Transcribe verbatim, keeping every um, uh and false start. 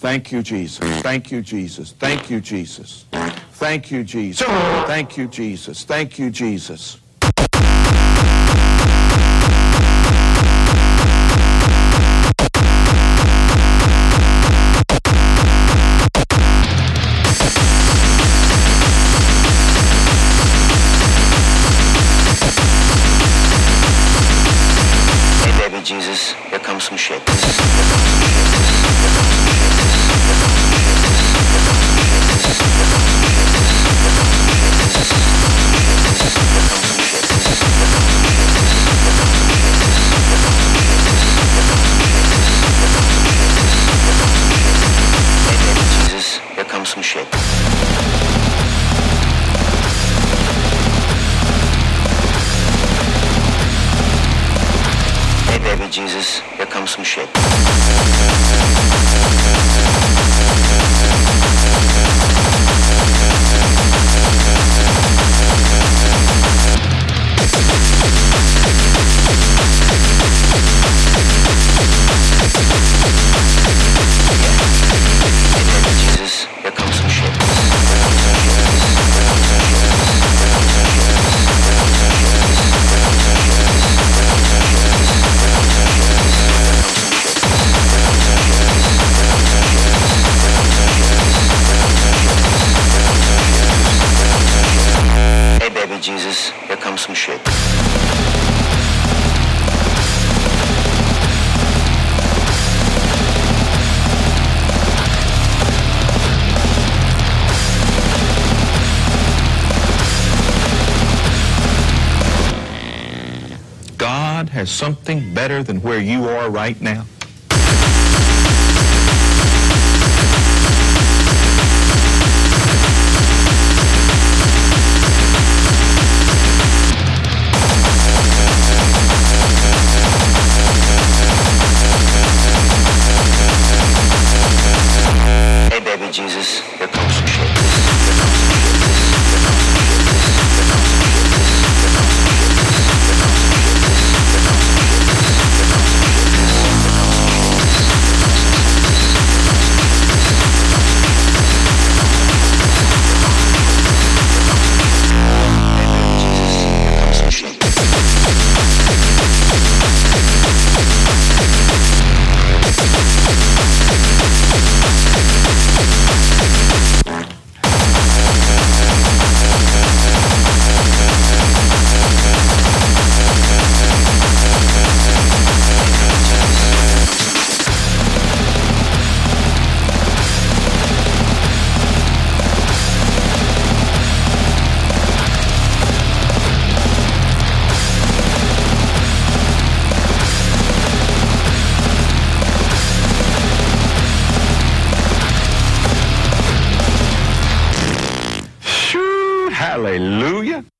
Thank you, Jesus. Thank you, Jesus. Thank you, Jesus. Thank you, Jesus. Thank you, Jesus. Thank you, Jesus. Jesus, here comes some shit. Jesus, here comes some shit. Baby Jesus, here comes some shit. Jesus, here comes some shit. God has something better than where you are right now. Jesus, here comes some shit. Hallelujah.